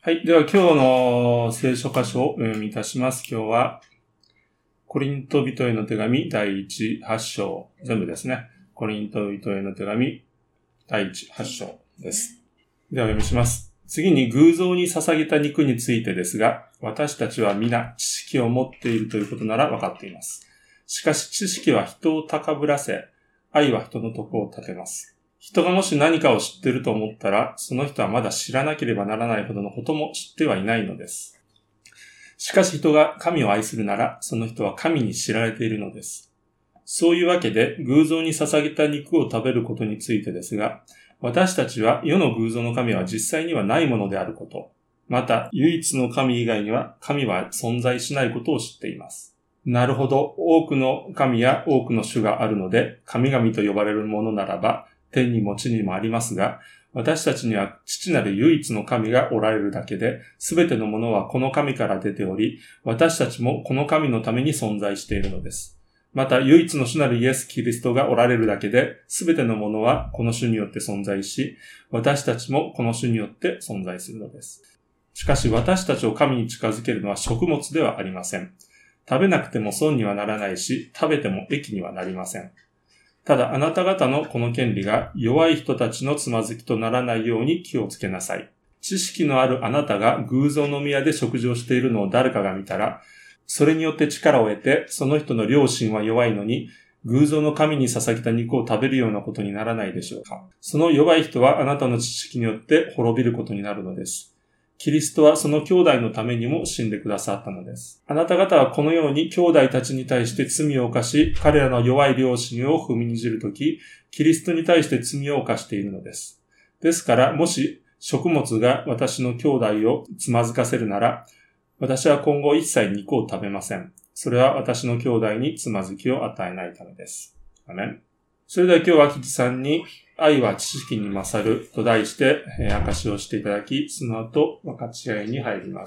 はい。では今日の聖書箇所をお読みいたします。今日はコリント人への手紙第1、8章。全部ですね。コリント人への手紙第1、8章です。ではお読みします。次に偶像に捧げた肉についてですが、私たちは皆知識を持っているということなら分かっています。しかし知識は人を高ぶらせ、愛は人の徳を立てます。人がもし何かを知っていると思ったら、その人はまだ知らなければならないほどのことも知ってはいないのです。しかし人が神を愛するなら、その人は神に知られているのです。そういうわけで、偶像に捧げた肉を食べることについてですが、私たちは世の偶像の神は実際にはないものであること、また唯一の神以外には神は存在しないことを知っています。なるほど、多くの神や多くの種があるので、神々と呼ばれるものならば、天にも地にもありますが、私たちには父なる唯一の神がおられるだけで、すべてのものはこの神から出ており、私たちもこの神のために存在しているのです。また唯一の主なるイエス・キリストがおられるだけで、すべてのものはこの主によって存在し、私たちもこの主によって存在するのです。しかし私たちを神に近づけるのは食物ではありません。食べなくても損にはならないし、食べても益にはなりません。ただあなた方のこの権利が弱い人たちのつまずきとならないように気をつけなさい。知識のあるあなたが偶像の宮で食事をしているのを誰かが見たら、それによって力を得て、その人の良心は弱いのに、偶像の神に捧げた肉を食べるようなことにならないでしょうか。その弱い人はあなたの知識によって滅びることになるのです。キリストはその兄弟のためにも死んでくださったのです。あなた方はこのように兄弟たちに対して罪を犯し、彼らの弱い良心を踏みにじるとき、キリストに対して罪を犯しているのです。ですから、もし食物が私の兄弟をつまずかせるなら、私は今後一切肉を食べません。それは私の兄弟につまずきを与えないためです。アメン。それでは今日はキキさんに愛は知識に勝ると題して証しをしていただき、その後分かち合いに入ります。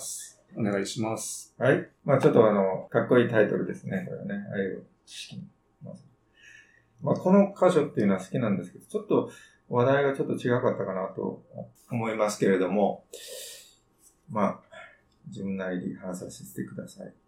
お願いします。 はい。ちょっとかっこいいタイトルですね。これね。愛を知識に勝る。この箇所っていうのは好きなんですけど、ちょっと話題がちょっと違かったかなと思いますけれども、自分なりに話させてください。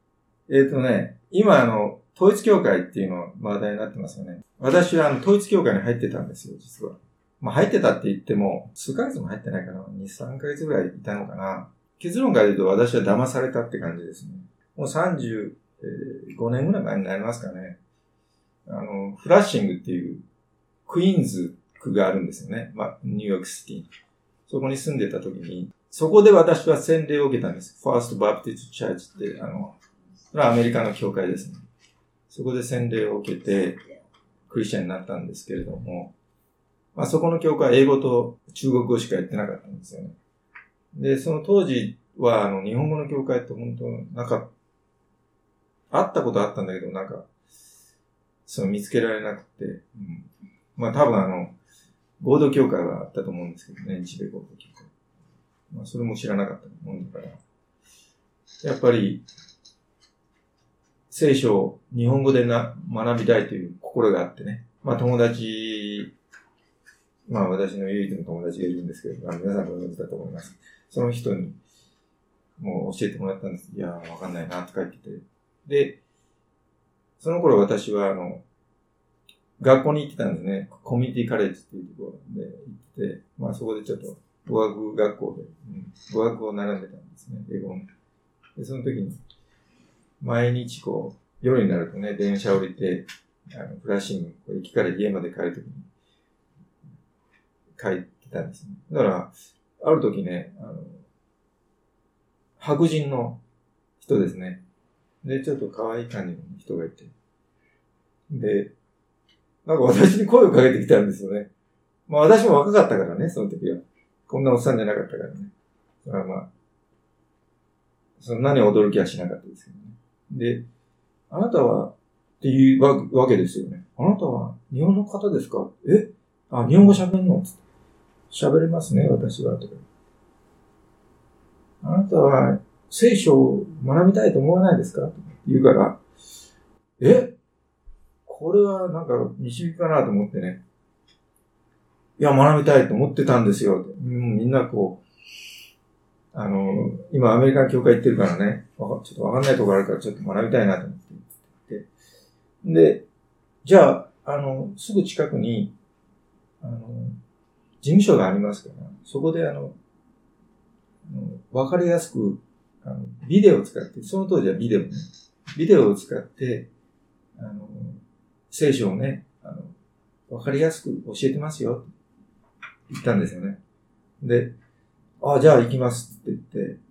今統一教会っていうの話題になってますよね。私は統一教会に入ってたんですよ、実は。入ってたって言っても、数ヶ月も入ってないかな。2、3ヶ月ぐらいいたのかな。結論から言うと私は騙されたって感じですね。もう35年ぐらい前になりますかね。フラッシングっていうクイーンズ区があるんですよね。ニューヨークシティ。そこに住んでた時に、そこで私は洗礼を受けたんです。ファーストバプティストチャーチって、それはアメリカの教会ですね。そこで洗礼を受けて、クリスチャンになったんですけれども、そこの教会は英語と中国語しかやってなかったんですよね。で、その当時は、日本語の教会って本当、あったことあったんだけど、見つけられなくて、多分合同教会はあったと思うんですけどね、日米合同教会。それも知らなかったもんだから。やっぱり、聖書を日本語で学びたいという心があってね。友達、私の唯一の友達がいるんですけど、皆さんご存知だと思います。その人に、もう教えてもらったんです。いやー、わかんないな、とか言ってて。で、その頃私は、学校に行ってたんですね。コミュニティカレッジっていうところで行って、そこでちょっと語学学校で、語学を習んでたんですね、英語の。で、その時に、毎日夜になるとね、電車降りて、フラッシング、駅から家まで帰るときに、帰ってたんですね。だから、ある時ね、白人の人ですね。で、ちょっと可愛い感じの人がいて。で、私に声をかけてきたんですよね。私も若かったからね、その時は。こんなおっさんじゃなかったからね。そんなに驚きはしなかったですけどね。で、あなたは、っていうわけですよね。あなたは日本の方ですか？日本語喋んの？喋れますね、私は。とか。あなたは聖書を学びたいと思わないですか？と言うから、これは導きかなと思ってね。いや、学びたいと思ってたんですよ。みんな今アメリカン教会行ってるからね、ちょっとわかんないところあるからちょっと学びたいなと思って。で、じゃあ、すぐ近くに、事務所がありますから、そこでわかりやすく、ビデオを使って、その当時はビデオを使って、聖書をね、わかりやすく教えてますよ、って言ったんですよね。で、じゃあ行きますって言って、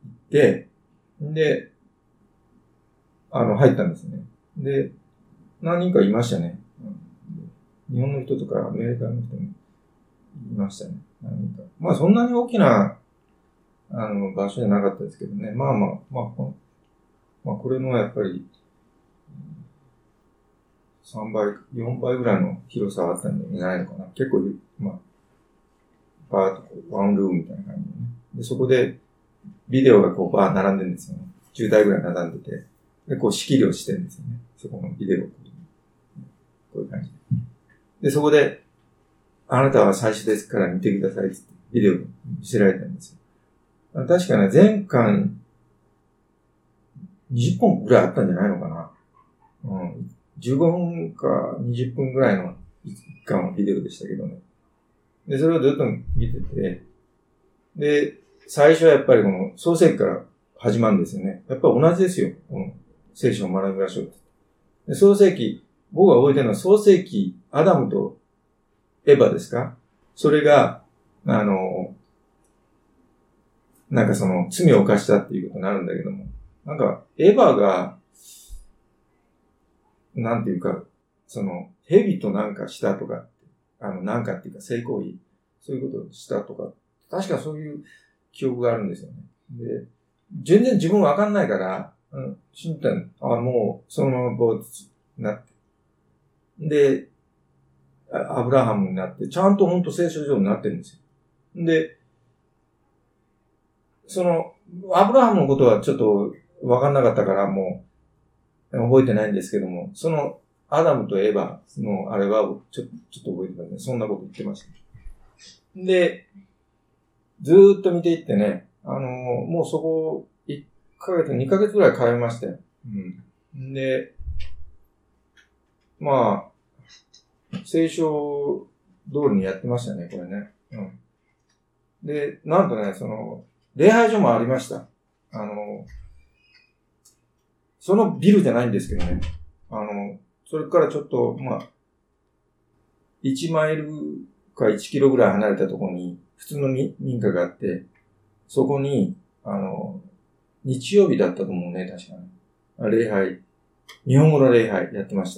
で、入ったんですね。で、何人かいましたね。日本の人とかアメリカの人もいましたね。何人か。まあそんなに大きな、場所じゃなかったですけどね。まあこれのやっぱり、3倍、4倍ぐらいの広さはあったんじゃないのかな。結構、バーッとワンルームみたいな感じでね。で、そこで、ビデオがバー並んでるんですよね。10台ぐらい並んでて。で、仕切りをしてるんですよね。そこのビデオを。こういう感じで。で、そこで、あなたは最初ですから見てくださいってビデオを見せられたんですよ。確かね、全巻、20本ぐらいあったんじゃないのかな。15分か20分ぐらいの1巻のビデオでしたけどね。で、それをずっと見てて、で、最初はやっぱりこの創世記から始まるんですよね。やっぱり同じですよ。聖書を学びましょう。で、創世記、僕が覚えてるのは創世記、アダムとエヴァですか？それが、なんかその罪を犯したっていうことになるんだけども、なんかエヴァが、なんていうか、蛇となんかしたとか、なんかっていうか性行為、そういうことをしたとか、確かそういう記憶があるんですよね。で、全然自分わかんないから、信じたもう、そのままこう、なって。で、アブラハムになって、ちゃんと本当聖書上になってるんですよ。で、アブラハムのことはちょっとわかんなかったから、もう、覚えてないんですけども、アダムとエヴァのあれはちょっと覚えてますね。そんなこと言ってました。で、ずーっと見ていってね、もうそこ、1ヶ月、2ヶ月ぐらい通いましたよ。で、まあ、聖書通りにやってましたね、これね。で、なんとね、礼拝所もありました。そのビルじゃないんですけどね。それからちょっと、1マイルか1キロぐらい離れたところに、普通の民家があって、そこに、日曜日だったと思うね、確かに。礼拝。日本語の礼拝やってました。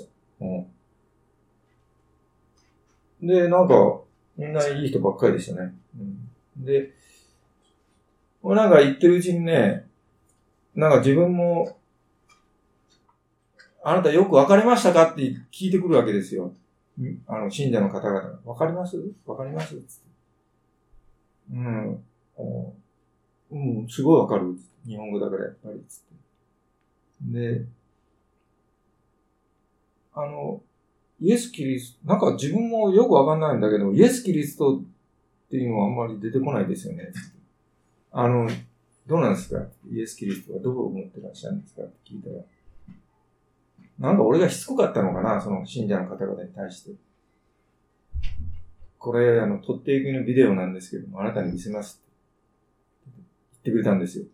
で、なんか、みんないい人ばっかりでしたね。で、なんか言ってるうちにね、なんか自分も、あなたよくわかりましたかって聞いてくるわけですよ。信者の方々が。わかりますつって。すごいわかる。日本語だからやっぱり。つって。で、イエス・キリスト、なんか自分もよくわかんないんだけど、イエス・キリストっていうのはあんまり出てこないですよね。どうなんですか？イエス・キリストはどう思ってらっしゃるんですかって聞いたら。なんか俺がしつこかったのかな、その信者の方々に対して。これ、撮っていくのビデオなんですけども、あなたに見せますって言ってくれたんですよ。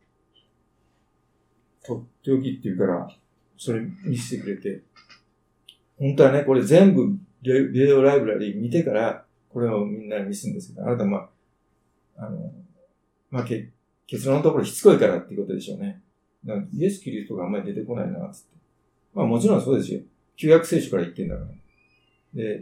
撮っておきって言うから、それ見せてくれて。本当はね、これ全部ビデオライブラリー見てから、これをみんなに見せるんですけど、あなた結論のところしつこいからっていうことでしょうね。だからイエス・キリストがあんまり出てこないな、つって。もちろんそうですよ。旧約聖書から言ってんだから。で、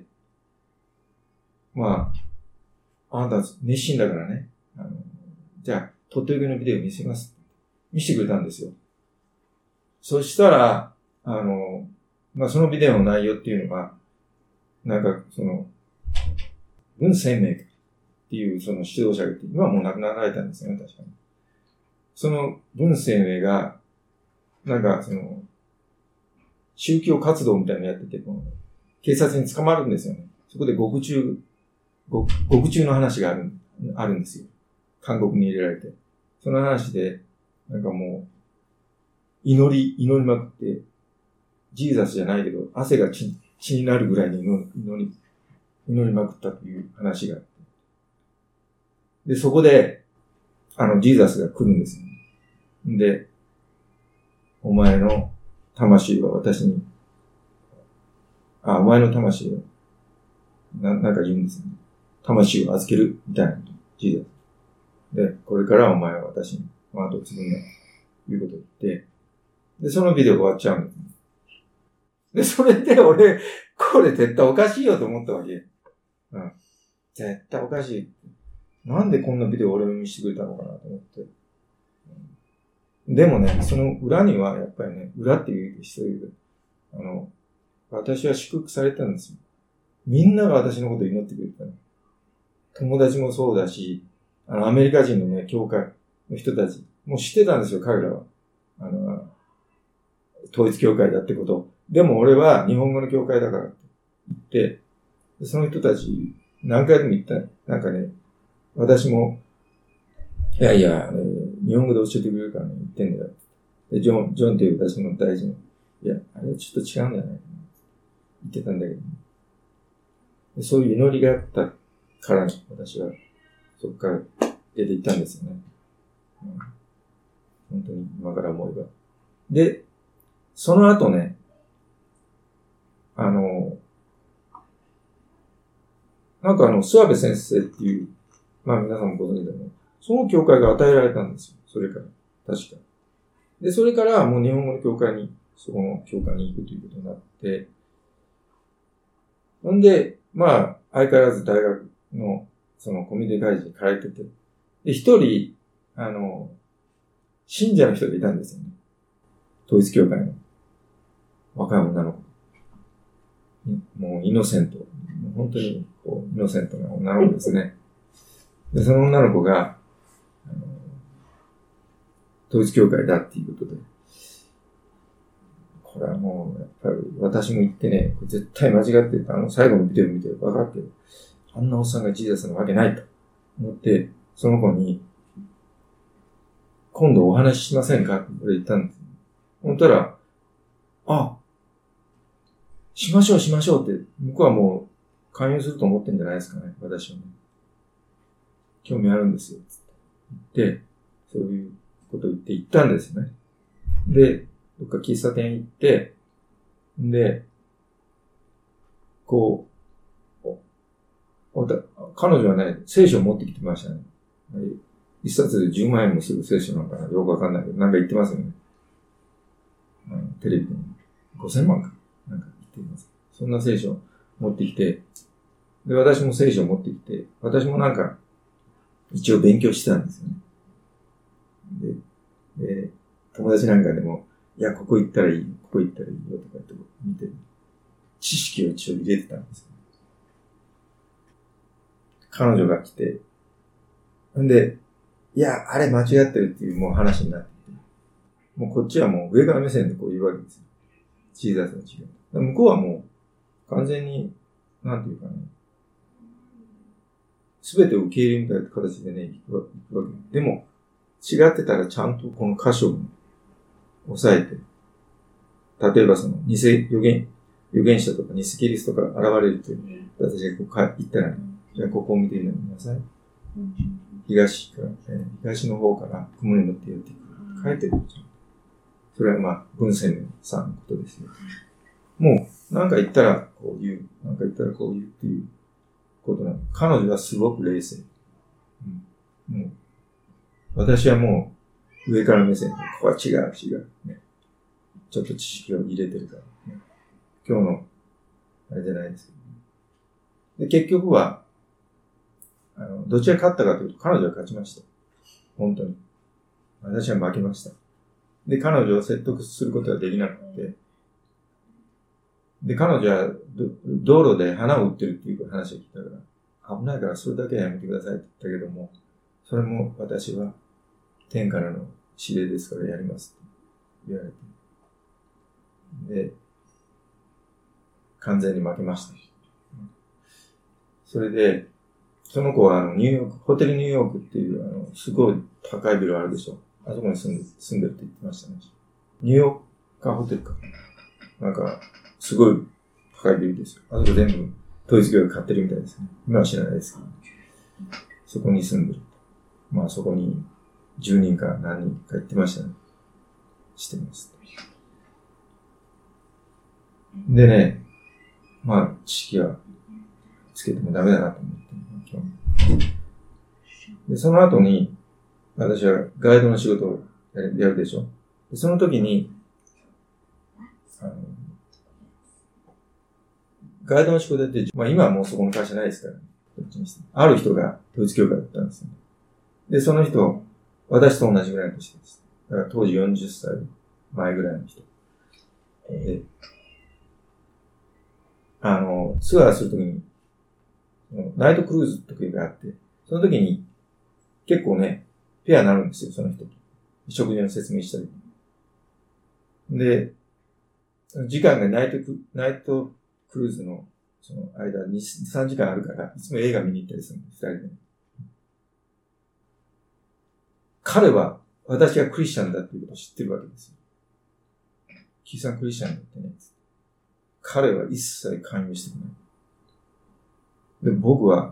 あなた熱心だからね。じゃあ、撮っておきのビデオ見せます。見せてくれたんですよ。そしたら、そのビデオの内容っていうのが、なんか、文鮮明っていうその指導者がいて、今はもう亡くなられたんですよね、確かに。その文鮮明が、なんか宗教活動みたいなのやってて、警察に捕まるんですよね。そこで獄中の話があるんですよ。監獄に入れられて。 その話で、なんかもう、祈りまくって、ジーザスじゃないけど、汗が血になるぐらいに祈りまくったという話があって。で、そこで、ジーザスが来るんですよ。で、お前の魂は私に、お前の魂を、なんか言うんですよね。魂を預ける、みたいなこと、ジーザス。で、これからお前は私に、後を継ぐんだ、ということを言って、で、そのビデオが終わっちゃうんです。で、それで俺、これ絶対おかしいよと思ったわけ。うん。絶対おかしい。なんでこんなビデオ俺を見せてくれたのかなと思って。でもね、その裏には、やっぱりね、裏っていう人いる。私は祝福されたんですよ。みんなが私のことを祈ってくれたの。友達もそうだし、アメリカ人のね、教会の人たち、もう知ってたんですよ、彼らは。統一教会だってこと。でも俺は日本語の教会だからって言って、その人たち何回でも言った。なんかね、私も、いやいや、日本語で教えてくれるからね、言ってんだよ。で、ジョンっていう私の大臣、いや、あれはちょっと違うんじゃないかな。言ってたんだけど、ね、そういう祈りがあったから、私はそこから出て行ったんですよね。うん、本当に今から思えば。で、その後ね、なんか諏訪部先生っていう、まあ皆さんもご存知だと思う。その教会が与えられたんですよ。それから。確か。で、それからもう日本語の教会に、そこの教会に行くということになって、ほんで、まあ、相変わらず大学の、そのコミュニティ会議に通ってて、で、一人、信者の人がいたんですよね。統一教会の若い女の子。もうイノセント。本当にこうイノセントな女の子ですね。で、その女の子が、統一教会だっていうことで、これはもう、やっぱり私も言ってね、これ絶対間違ってる。最後のビデオ見て分かるけど、あんなおっさんがジーザスなわけないと思って、その子に、今度お話ししませんかって言ったんです。ほんとら、しましょうって、向こうはもう勧誘すると思ってんじゃないですかね、私はね。興味あるんですよ、つって言って、そういうことを言って行ったんですよね。で、どっか喫茶店行って、で、こう、彼女はね、聖書を持ってきてましたね。一冊で10万円もする聖書なのかな、よくわかんないけど、なんか言ってますよね。テレビで5000万か。なんか言ってます。そんな聖書を持ってきて、で、私も聖書を持ってきて、私もなんか、一応勉強してたんですよね。で、友達なんかでも、いや、ここ行ったらいいよ、ここ行ったらいいよとかって見て、知識を一応入れてたんですよ。彼女が来て、んで、いや、あれ間違ってるっていうもう話になってて、もうこっちはもう上から目線でこう言うわけですよ。チーザーと違う。向こうはもう完全に、なんていうかね、すべてを受け入れみたいな形でね、行くわけ。でも、違ってたらちゃんとこの箇所を押さえて、例えばその偽預言者とか偽キリストが現れるという、私がこう言ったら、ね、じゃあここを見てみなさい。東の方から雲に乗ってやってくる。書いてる。それはまあ、文鮮さんのことですよ。もう、なんか言ったらこう言う。なんか言ったらこう言うっていうことなの。彼女はすごく冷静。もう私はもう、上から目線で、ここは違う、ね。ちょっと知識を入れてるから、ね。今日の、あれじゃないですけど、ね。で、結局は、どちら勝ったかというと、彼女は勝ちました。本当に。私は負けました。で、彼女を説得することができなくて、で、彼女は道路で花を売ってるっていう話を聞いたから、危ないからそれだけはやめてくださいって言ったけども、それも私は天からの指令ですからやりますって言われて。で、完全に負けました。それで、 その子はニューヨーク、ホテルニューヨークっていうすごい高いビルあるでしょ。あそこに住んでるって言ってましたね。ニューヨーカーホテルか。なんか、すごい高いビルですよ。あそこ全部統一教会買ってるみたいですね。今は知らないですけど。そこに住んでる。まあそこに10人か何人か行ってましたね。してます。でね、まあ知識はつけてもダメだなと思って、今日。で、その後に、私はガイドの仕事をやるでしょ。でその時に、ガイドの仕事やって、まあ今はもうそこの会社ないですからね。ある人が統一教会だったんですよね。で、その人、私と同じぐらいの年です。だから当時40歳前ぐらいの人。で、ツアーするときに、ナイトクルーズというのがあって、その時に結構ね、ペアになるんですよ、その人と。食事の説明したり。で、時間がナイトクルーズのその間2、3時間あるから、いつも映画見に行ったりするんです、二人で。彼は私がクリスチャンだっていうことを知ってるわけですよ。キーさんクリスチャンだってね。彼は一切関与してこない。で、僕は、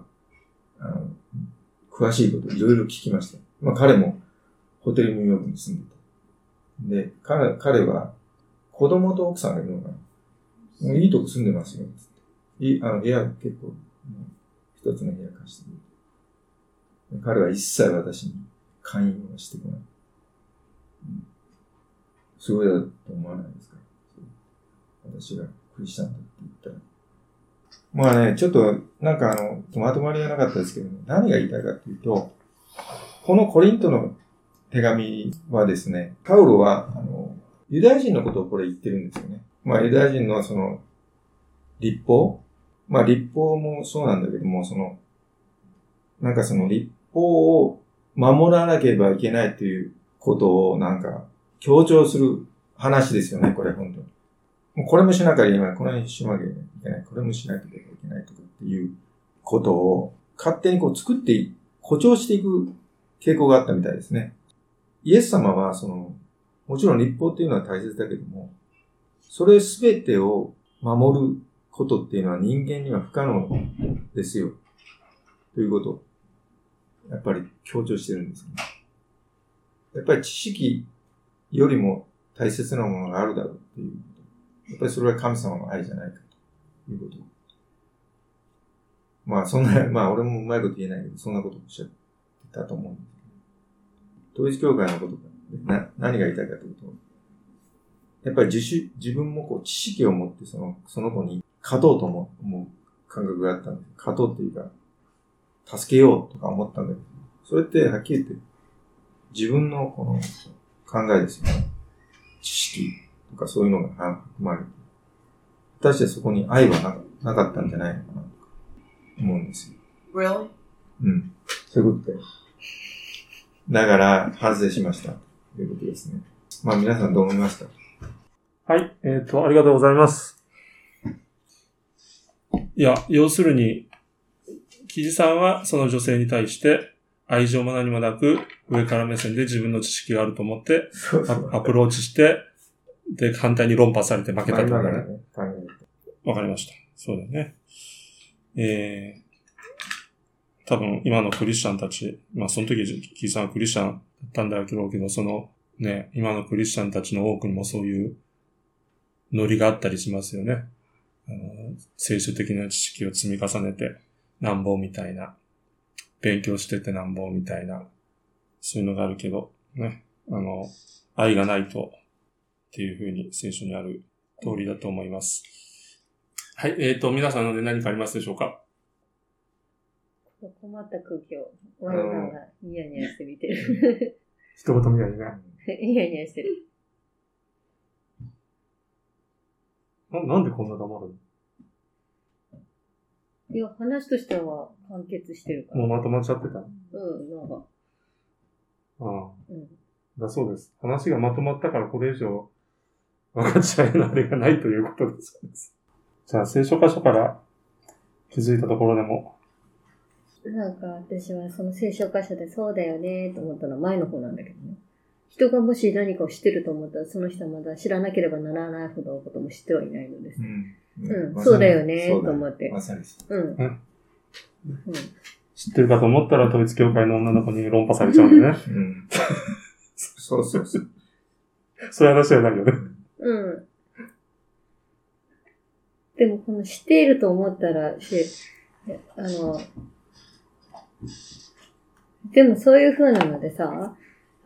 詳しいこといろいろ聞きました。まあ彼もホテルニューヨークに住んでて。で、彼は子供と奥さんがいるのかな。もういいとこ住んでますよ。部屋結構、一つの部屋貸してる。彼は一切私に関与はしてこない。すごいだと思わないですか？私がクリスチャンだって言ったら。まあね、ちょっと、なんかまとまりがなかったですけど、何が言いたいかというと、このコリントの手紙はですね、パウロは、ユダヤ人のことをこれ言ってるんですよね。まあ、ユダヤ人のその、律法？まあ、律法もそうなんだけども、なんかその律法を守らなければいけないということをなんか強調する話ですよね、これ本当に。もうこれもしなきゃいけない、これもしなきゃいけない、これもしなきゃいけないとかっていうことを勝手にこう作って誇張していく傾向があったみたいですね。イエス様はもちろん律法っていうのは大切だけども、それすべてを守ることっていうのは人間には不可能ですよ。ということを、やっぱり強調してるんですね。やっぱり知識よりも大切なものがあるだろうっていう。やっぱりそれは神様の愛じゃないかということ。まあまあ俺もうまいこと言えないけど、そんなことをおっしゃってたと思うんですけど。統一教会のこと何が言いたいかというと、やっぱり自分もこう知識を持ってその子に勝とうと思う感覚があったんです。勝とうっていうか、助けようとか思ったんだけど、それってはっきり言って自分のこの考えですよね。知識とかそういうのが含まれて、私はそこに愛はなかったんじゃないのかなと思うんですよ。 Really? うん。そういうことで。だから反省しましたということですね。まあ皆さんどう思いました？ はい、ありがとうございます。いや、要するに、キジさんはその女性に対して愛情も何もなく上から目線で自分の知識があると思ってアプローチして、で、反対に論破されて負けたってことだね。わかりました。そうだよね。多分今のクリスチャンたち、まあその時キジさんはクリスチャンだったんだろうけど、今のクリスチャンたちの多くにもそういうノリがあったりしますよね。聖書的な知識を積み重ねてなんぼみたいな、勉強しててなんぼみたいな、そういうのがあるけど、ね、愛がないとっていうふうに聖書にある通りだと思います。はい、皆さんので何かありますでしょうか？ 困った空気を、ワイさんがニヤニヤして見てる。 一言みたいにね。 ニヤニヤしてる。 なんでこんな黙るの？ いや、話としては完結してるから。 もうまとまっちゃってた。 なんか。 ああ。だそうです。話がまとまったからこれ以上分かっちゃいなあれがないということです。じゃあ聖書箇所から気づいたところでもなんか私はその聖書箇所でそうだよねと思ったのは前の方なんだけどね。人がもし何かを知ってると思ったら、その人はまだ知らなければならないほどのことも知ってはいないのです。そうだよねと思って。 まさにそう。 知ってるかと思ったら統一教会の女の子に論破されちゃうんでね。 そうそうそう。 そういう話じゃないよね。 でもこの知っていると思ったら、でもそういう風なのでさ、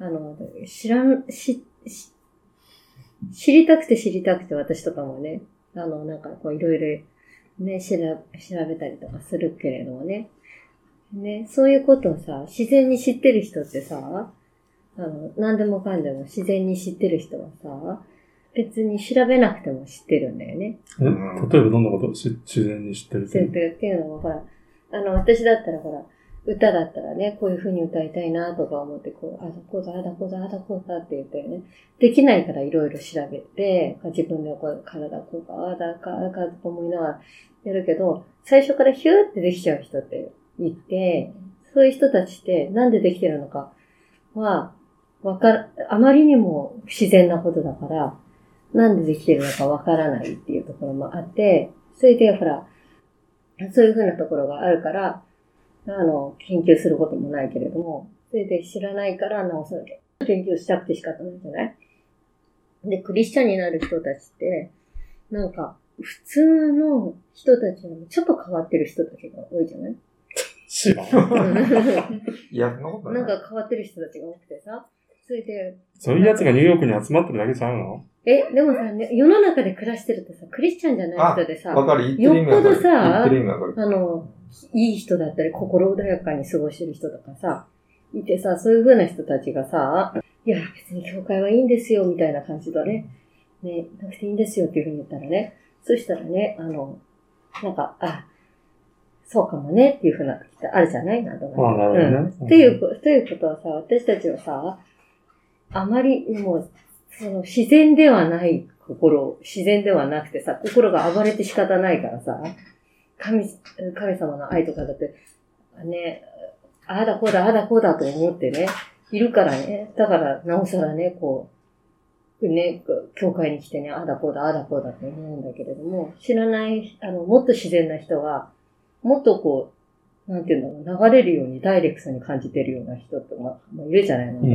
知りたくて私とかもね、なんかこういろいろね、調べたりとかするけれどもね。ね、そういうことをさ、自然に知ってる人ってさ、何でもかんでも自然に知ってる人はさ、別に調べなくても知ってるんだよね。 例えばどんなこと自然に知ってるっていうのは、ほら、私だったらほら、歌だったらね、こういう風に歌いたいなとか思って、こう、あだこうだって言ってね、できないからいろいろ調べて、自分でこう、体こうか、あだかと思いながらやるけど、最初からヒューってできちゃう人っていて、そういう人たちってなんでできてるのかは、あまりにも自然なことだから、なんでできてるのかわからないっていうところもあって、それでほら、そういうふうなところがあるから、研究することもないけれども、それで知らないからなおさら研究したくて仕方ないんじゃない？で、クリスチャンになる人たちって、なんか、普通の人たちよりもちょっと変わってる人たちが多いじゃない？ 知らん。 いや、そんなことない。 なんか変わってる人たちが多くてさ、それで。 そういうやつがニューヨークに集まってるだけちゃうの？ でもさ、ね、世の中で暮らしてるとさ、クリスチャンじゃない人でさ、 わかる、 よっぽどさ、 いいい人だったり、心穏やかに過ごしてる人とかさ、いてさ、そういう風な人たちがさ、いや、別に教会はいいんですよ、みたいな感じだね。ね、なくていいんですよっていう風に言ったらね、そしたらね、なんか、そうかもねっていう風な時ってあるじゃないなんとか。っていうことはさ、私たちはさ、あまりにも、自然ではない自然ではなくてさ、心が暴れて仕方ないからさ、神様の愛とかだって、ね、ああだこうだと思ってね、いるからね、だからなおさらね、こう、ね、教会に来てね、ああだこうだって思うんだけれども、知らない、もっと自然な人は、もっとこう、なんていうんだろう、流れるようにダイレクトに感じてるような人っているじゃないの、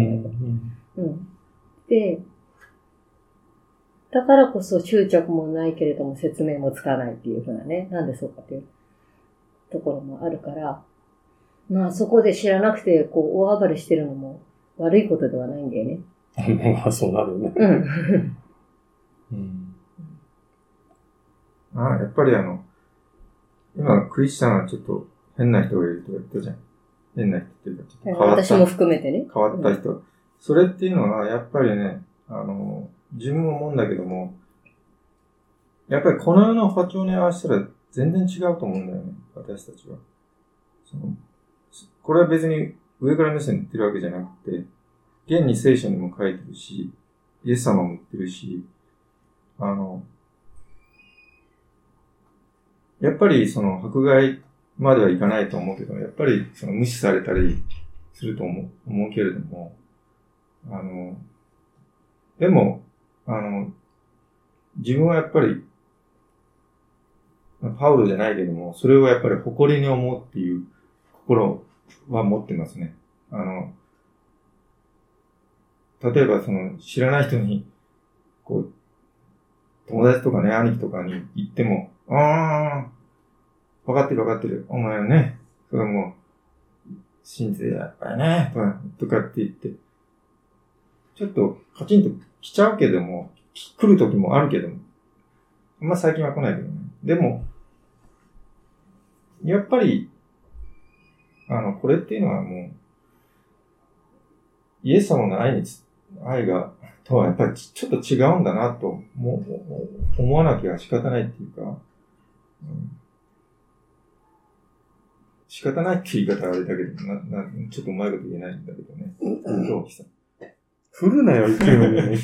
で、だからこそ執着もないけれども説明もつかないっていうふうなね、なんでそうかっていうところもあるから、まあそこで知らなくて、こう、大暴れしてるのも悪いことではないんだよね。 まあそうなるよね。 やっぱり今、クリスチャンはちょっと変な人がいるとか言ったじゃん。変な人っていうか、ちょっと変わった。 私も含めてね。 変わった人。それっていうのは、やっぱりね、自分も思うんだけども、やっぱりこの世の波長に合わせたら全然違うと思うんだよね、私たちは。これは別に上から目線で言ってるわけじゃなくて、現に聖書にも書いてるし、イエス様も言ってるし、やっぱり迫害まではいかないと思うけど、やっぱり無視されたりすると思うけれども、でも、自分はやっぱり、パウロじゃないけども、それをやっぱり誇りに思うっていう心は持ってますね。例えば知らない人に、こう、友達とかね、兄貴とかに言っても、わかってる。お前はね、それはもう、信じてやっぱりね、とかって言って、ちょっとカチンと来ちゃうけども、来る時もあるけども、あんま最近は来ないけどね。でも、やっぱり、これっていうのはもう、イエス様の愛とはやっぱりちょっと違うんだなと思わなきゃ仕方ないっていうか、仕方ないっていう言い方はあれだけど、ちょっとうまいこと言えないんだけどね。 振るなよ、勢いに。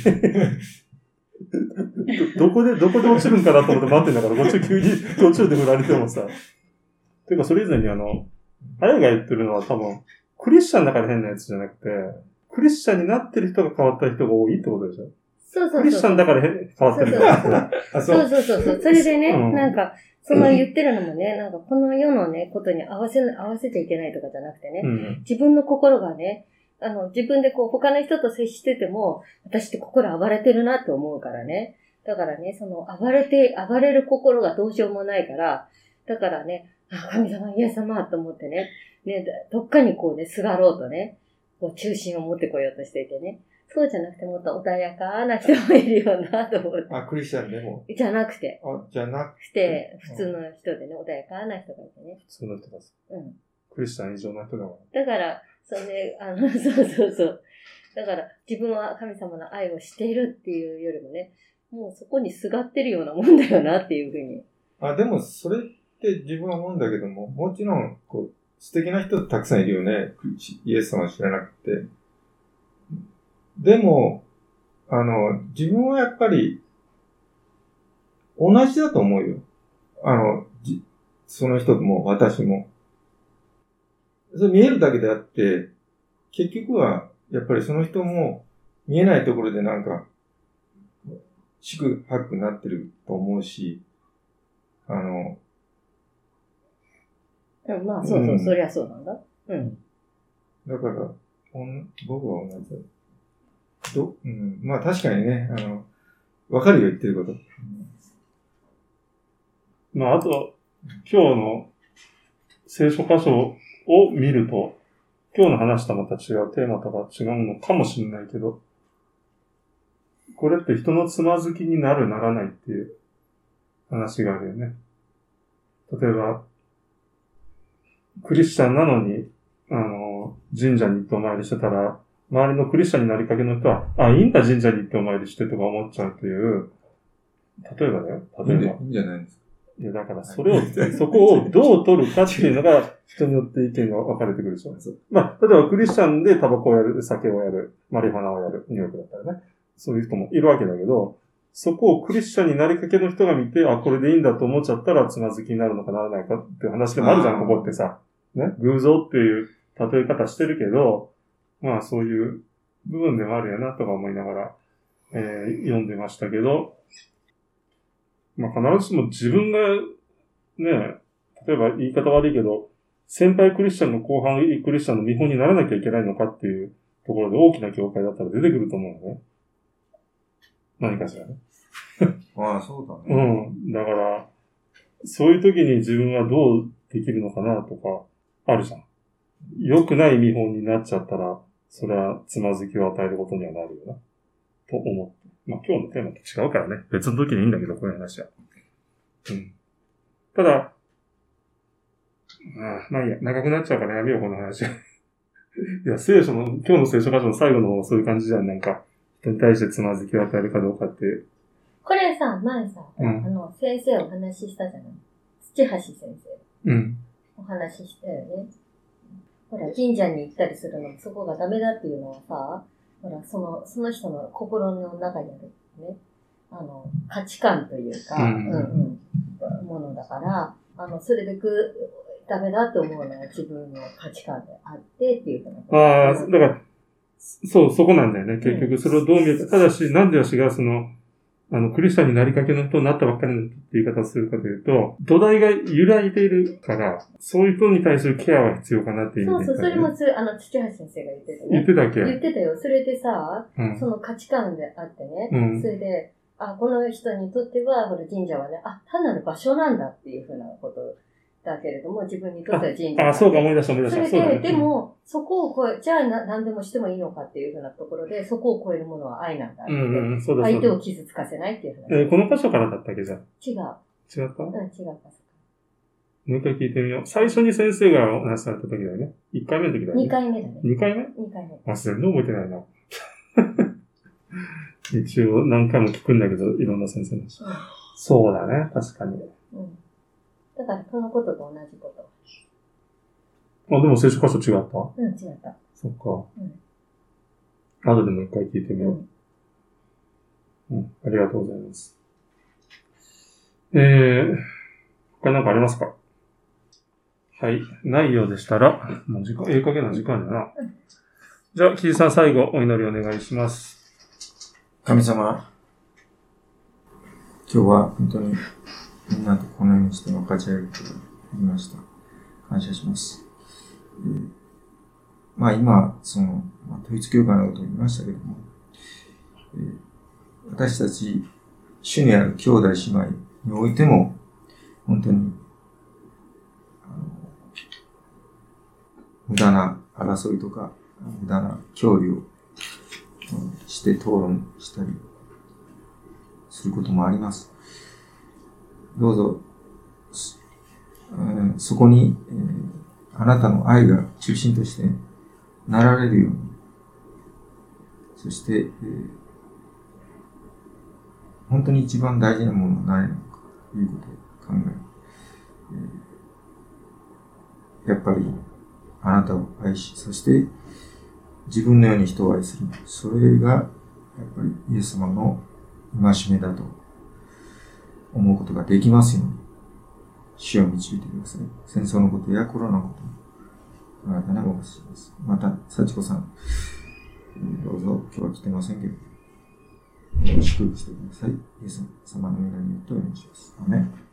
どこで落ちるんかなと思って待ってんだから、こっち急に途中で振られてもさ。てか、それ以前にあれが言ってるのは多分、クリスチャンだから変なやつじゃなくて、クリスチャンになってる人が変わった人が多いってことでしょ。 そうそうそう。 クリスチャンだから変わってるんじゃなくて。 あ、 そうそうそうそう。それでね、 うんなんか、その言ってるのもね、なんかこの世のね、ことに合わせちゃいけないとかじゃなくてね、 うん。 自分の心がね、自分でこう他の人と接してても、私って心暴れてるなって思うからね。だからね、その暴れる心がどうしようもないから、だからね、神様、イエス様と思ってね、どっかにこうね、すがろうとね、こう中心を持ってこようとしていてね。そうじゃなくてもっと穏やかな人もいるよなと思って。 あ、クリスチャンでも。 じゃなくて。 じゃなく普通の人でね、穏やかな人がいてね。 普通の人です。 うん。 クリスチャン以上の人だもん。 だから、そうそうそう。だから、自分は神様の愛をしているっていうよりもね、もうそこにすがってるようなもんだよなっていうふうに。 でもそれって自分は思うんだけども、もちろん、こう、素敵な人たくさんいるよね。イエス様を知らなくて。でも、自分はやっぱり、同じだと思うよ。その人も私も。それ見えるだけであって、結局は、やっぱりその人も見えないところでなんか、四苦八苦になってると思うし、 まあ、そうそう、そりゃそうなんだ。うん。 だから、僕は同じだ。まあ確かにね、わかるよ言ってること。 まあ、あと、今日の聖書箇所を見ると、今日の話とまた違うテーマとか違うのかもしれないけど、これって人のつまずきになるならないっていう話があるよね。例えば、クリスチャンなのに、神社に行ってお参りしてたら、周りのクリスチャンになりかけの人は、いいんだ神社に行ってお参りしてとか思っちゃうという、例えばだよ。 いいんじゃないですか。 いや、だからそこをどう取るかっていうのが人によって意見が分かれてくるでしょ。まあ、例えばクリスチャンでタバコをやる、酒をやる、マリファナをやる、ニューヨークだったらね。そういう人もいるわけだけど、そこをクリスチャンになりかけの人が見て、これでいいんだと思っちゃったらつまずきになるのかならないかっていう話でもあるじゃん、ここってさ。ね。偶像っていう例え方してるけど、まあそういう部分でもあるやなとか思いながら、読んでましたけど、まあ必ずしも自分がね、例えば言い方悪いけど、先輩クリスチャンの後半クリスチャンの見本にならなきゃいけないのかっていうところで大きな教会だったら出てくると思うのね。何かしらね。 そうだね。 だから、そういう時に自分はどうできるのかなとか、あるじゃん。良くない見本になっちゃったら、それはつまずきを与えることにはなるよな。と思って。まあ今日のテーマと違うからね。別の時にいいんだけど、こういう話は。ただ、まあいいや、長くなっちゃうからやめよう、この話。いや、今日の聖書箇所の最後の方はそういう感じじゃん。なんか、人に対してつまずきを与えるかどうかって。 これさ、前さ、先生お話ししたじゃない？土橋先生。お話ししたよね。ほら、神社に行ったりするのもそこがダメだっていうのはさ、ほら、その人の心の中にあるね、価値観というか、ものだから、それでダメだって思うのは自分の価値観であってっていうふうな。 だから、そこなんだよね。結局、それをどう見るか。ただし、なんで私がクリスチャンになりかけの人になったばっかりの人って言い方をするかというと、土台が揺らいでいるから、そういう人に対するケアは必要かなっていう意味で、 そう、それも土橋先生が言ってたね。 言ってたっけ？ 言ってたよ。それでさ、その価値観であってね、それで、この人にとっては、神社はね、単なる場所なんだっていうふうなことだけれども、自分にとっては神社。 そうか、思い出した。 それで、でも、そこを超え、じゃあ何でもしてもいいのかっていうふうなところで、そこを超えるものは愛なんだって。相手を傷つかせないっていうふうな。 この箇所からだったっけじゃあ。 違う。 違った？ 違う箇所。 もう一回聞いてみよう。最初に先生がお話しされた時だよね。1回目の時だよね。 2回目だね。 2回目？ 2回目。 全然覚えてないな。一応何回も聞くんだけど、いろんな先生の。そうだね、確かに。 だから、そのことと同じこと。 でも聖書箇所違った？ 違った。 そっか。後でもう一回聞いてみよう。ありがとうございます。他なんかありますか？ はい。ないようでしたら、もう時間、ええ加減な時間だな。じゃあ、キーさん最後、お祈りお願いします。 神様、今日は本当にみんなとこのようにして分かち合えることができました。感謝します。今、統一教会のことを言いましたけども、私たち、主にある兄弟姉妹においても、本当に、無駄な争いとか、無駄な協議をして討論したりすることもあります。どうぞ、そこに、あなたの愛が中心としてなられるように、そして、本当に一番大事なものは何なのかということを考え、やっぱりあなたを愛し、そして自分のように人を愛する。それがやっぱりイエス様の戒めだと思うことができますように、主を導いてください。戦争のことやコロナのこともあなたにお任せします。また、幸子さん、どうぞ今日は来てませんけど、祝福してください。イエス様の皆によってお願いします。アーメン。